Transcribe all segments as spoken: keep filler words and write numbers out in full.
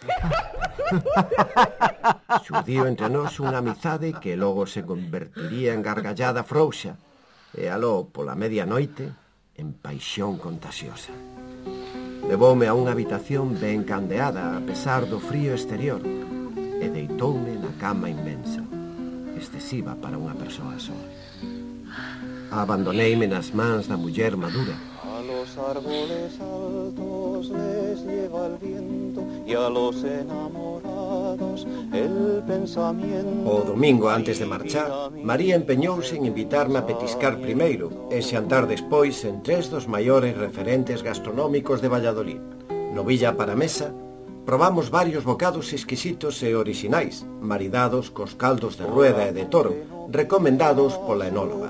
Xurdiu entre nós unha amizade que logo se convertiría en gargallada frouxa e aló pola medianoite en paixón contagiosa. Levoume a unha habitación ben candeada a pesar do frío exterior e deitoume na cama inmensa, excesiva para unha persoa soa. Abandoneime nas mans da muller madura. A los árboles altos les lleva el viento y a los enamorados el pensamiento. O domingo antes de marchar, María empeñouse en invitarme a petiscar primeiro e xantar despois en tres dos maiores referentes gastronómicos de Valladolid. No Villa para Mesa, probamos varios bocados exquisitos e orixinais, maridados cos caldos de rueda e de toro, recomendados pola enóloga.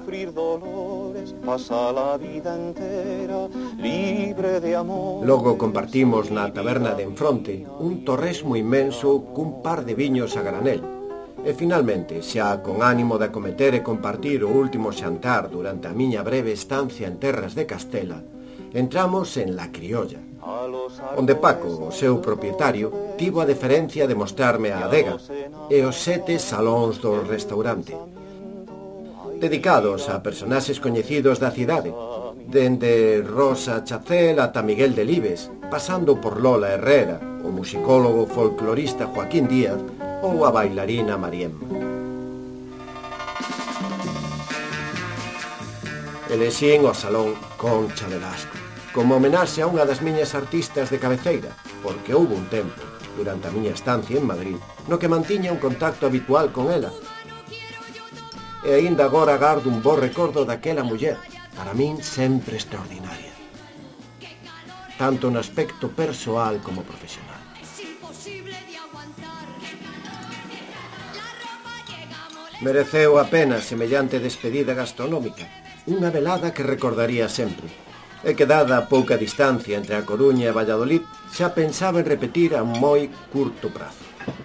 Logo compartimos na taberna de enfronte un torresmo inmenso cun par de viños a granel. E finalmente, xa con ánimo de acometer e compartir o último xantar durante a miña breve estancia en terras de Castela, entramos en La Criolla, onde Paco, o seu propietario, tivo a deferencia de mostrarme a adega e os sete salóns do restaurante, dedicados a personaxes coñecidos da cidade, dende Rosa Chacel ata Miguel Delibes, pasando por Lola Herrera, o musicólogo folclorista Joaquín Díaz ou a bailarina Mariem. Elexín o salón Concha Velasco como homenaxe a unha das miñas artistas de cabeceira, porque houve un tempo, durante a miña estancia en Madrid, no que mantiña un contacto habitual con ela. E aínda agora gardo un bo recordo daquela muller, para min sempre extraordinaria, tanto no aspecto persoal como profesional. Mereceu a pena semellante despedida gastronómica, unha velada que recordaría sempre, e que dada a pouca distancia entre a Coruña e Valladolid, xa pensaba en repetir a moi curto prazo.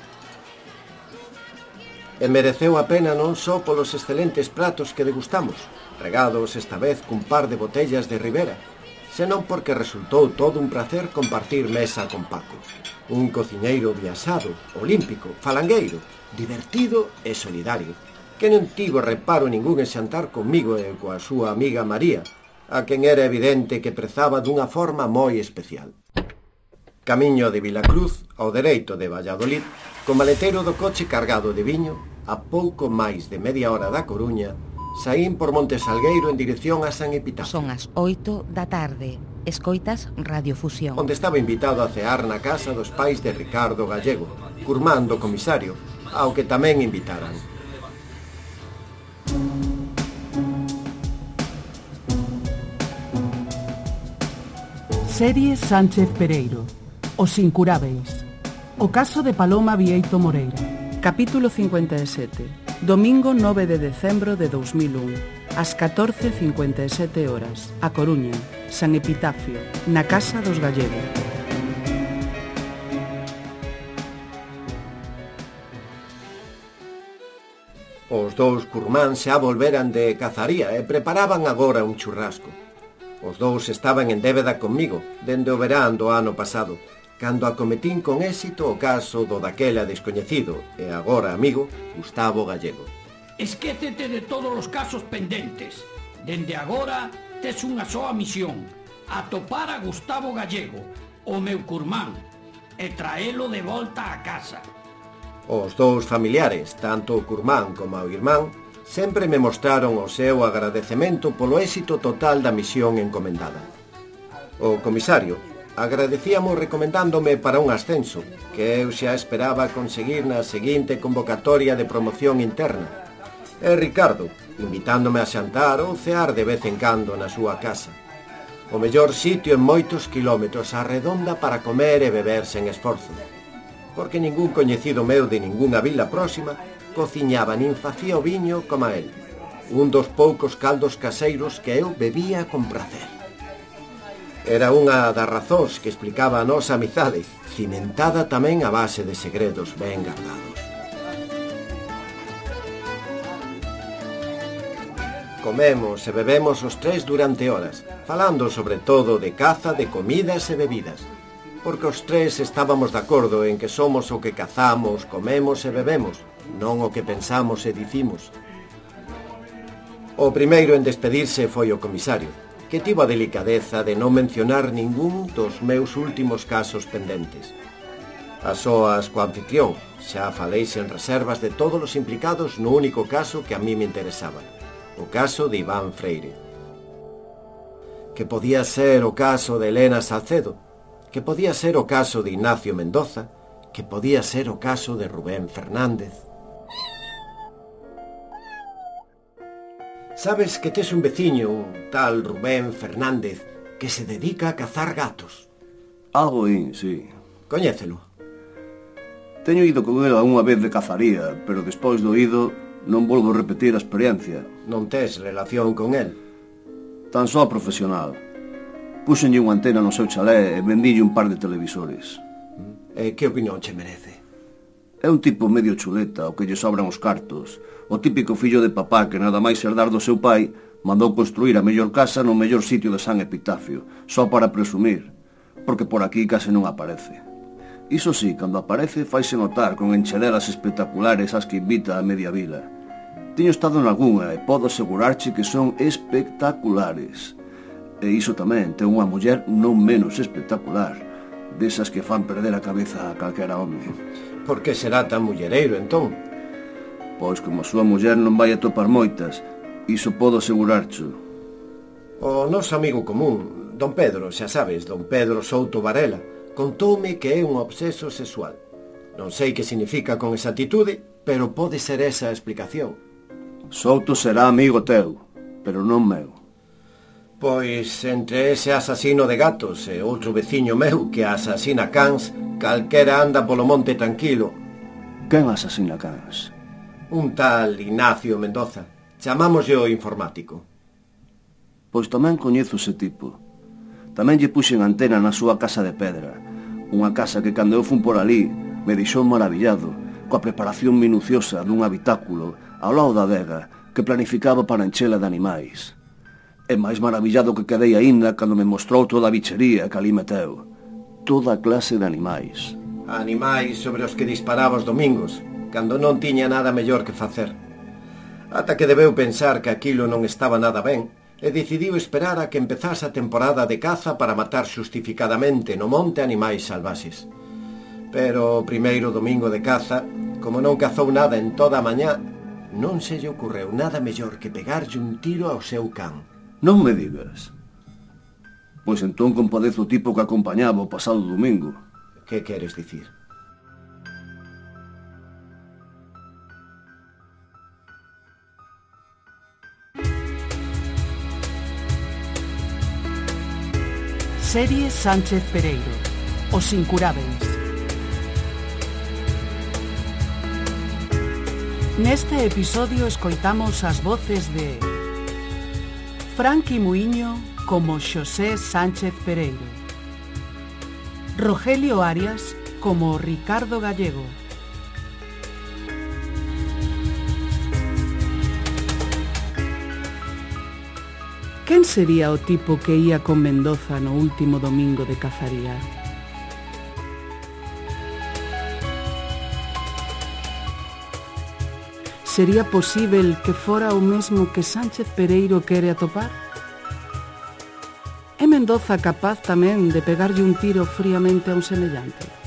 E mereceu a pena non só polos excelentes pratos que degustamos, regados esta vez cun par de botellas de Ribera, senón porque resultou todo un placer compartir mesa con Paco, un cociñeiro viaxado, olímpico, falangueiro, divertido e solidario, que non tivo reparo ningún en xantar comigo e coa súa amiga María, a quen era evidente que prezaba dunha forma moi especial. Camiño de Vilacruz, ao dereito de Valladolid, co maletero do coche cargado de viño, a pouco máis de media hora da Coruña, saín por Monte Salgueiro en dirección a San Epitafio. Son as oito da tarde. Escoitas Radiofusión. Onde estaba invitado a cear na casa dos pais de Ricardo Gallego, curmán do comisario, ao que tamén invitaran. Serie Sánchez Pereiro, Os Incurábeis. O caso de Paloma Vieito Moreira. Capítulo cincuenta e sete. Domingo nove de decembro de dous mil un. Ás catorce cincuenta e sete horas. A Coruña, San Epitafio, na casa dos Gallego. Os dous curmáns xa volveran de cazaría e preparaban agora un churrasco. Os dous estaban en débeda comigo dende o verán do ano pasado, cando acometín con éxito o caso do daquela descoñecido e agora amigo Gustavo Gallego. Esquécete de todos os casos pendentes. Dende agora tes unha soa misión: atopar a Gustavo Gallego, o meu curmán, e traelo de volta a casa. Os dous familiares, tanto o curmán como o irmán, sempre me mostraron o seu agradecemento polo éxito total da misión encomendada. O comisario agradecíamos recomendándome para un ascenso que eu xa esperaba conseguir na seguinte convocatoria de promoción interna, e Ricardo invitándome a xantar ou cear de vez en cando na súa casa, o mellor sitio en moitos kilómetros á redonda para comer e beber sen esforzo, porque ningún coñecido meu de ningunha vila próxima cociñaba nin facía o viño como a él, un dos poucos caldos caseiros que eu bebía con prazer. Era unha das razóns que explicaba a nosa amizade, cimentada tamén a base de segredos ben gardados. Comemos e bebemos os tres durante horas, falando sobre todo de caza, de comidas e bebidas. porque os tres estábamos de acordo en que somos o que cazamos, comemos e bebemos, non o que pensamos e dicimos. O primeiro en despedirse foi o comisario, que tivo a delicadeza de non mencionar ningún dos meus últimos casos pendentes. A soas co anfitrión, xa falei sen reservas de todos os implicados no único caso que a mí me interesaba, o caso de Iván Freire. Que podía ser o caso de Elena Salcedo, que podía ser o caso de Ignacio Mendoza, que podía ser o caso de Rubén Fernández. Sabes que tes un veciño, un tal Rubén Fernández, que se dedica a cazar gatos? Algo in, sí. Coñécelo? Teño ido con ele unha vez de cazaría, pero despois do ido non volvo a repetir a experiencia. Non tes relación con el? Tan só profesional. Púxenlle unha antena no seu chalé e vendille un par de televisores. E que opinión che merece? É un tipo medio chuleta, o que lle sobran os cartos. O típico fillo de papá que nada máis herdar do seu pai mandou construir a mellor casa no mellor sitio de San Epitafio, só para presumir, porque por aquí case non aparece. Iso sí, cando aparece faise notar con enchedelas espectaculares ás que invita a media vila. Teño estado en algunha e podo asegurarche que son espectaculares. E iso tamén ten unha muller non menos espectacular, desas que fan perder a cabeza a calquera home. Por que será tan mullereiro, entón? Pois como a súa muller non vai atopar moitas, iso podo asegurarcho. O noso amigo común, don Pedro, xa sabes, don Pedro Souto Varela, contoume que é un obseso sexual. Non sei que significa con exactitude, pero pode ser esa a explicación. Souto será amigo teu, pero non meu. Pois entre ese asasino de gatos e outro veciño meu que asasina cans, calquera anda polo monte tranquilo. Quen asasina cans? Un tal Ignacio Mendoza. Chamámoslle o informático. Pois tamén coñezo ese tipo. Tamén lle puxen antena na súa casa de pedra. Unha casa que cando eu fun por ali me deixou maravillado, coa preparación minuciosa dun habitáculo ao lado da adega que planificaba para enchela de animais. E máis maravillado que quedei aínda cando me mostrou toda a bichería que ali meteu. Toda clase de animais. Animais sobre os que disparaba os domingos, cando non tiña nada mellor que facer. Ata que debeu pensar que aquilo non estaba nada ben, e decidiu esperar a que empezase a temporada de caza para matar xustificadamente no monte animais salvaxes. Pero o primeiro domingo de caza, como non cazou nada en toda a mañá, non se lle ocorreu nada mellor que pegarlle un tiro ao seu can. Non me digas. Pois entón compadezo o tipo que acompañaba o pasado domingo. Que queres dicir? Serie Sánchez Pereiro, Os Incurábeis. Neste episodio escoitamos as voces de Franqui Muiño como Xosé Sánchez Pereiro, Rogelio Arias como Ricardo Gallego, quen sería o tipo que ía con Mendoza no último domingo de cazaría? Sería posíbel que fora o mesmo que Sánchez Pereiro quere atopar? É Mendoza capaz tamén de pegarlle un tiro fríamente a un semellante?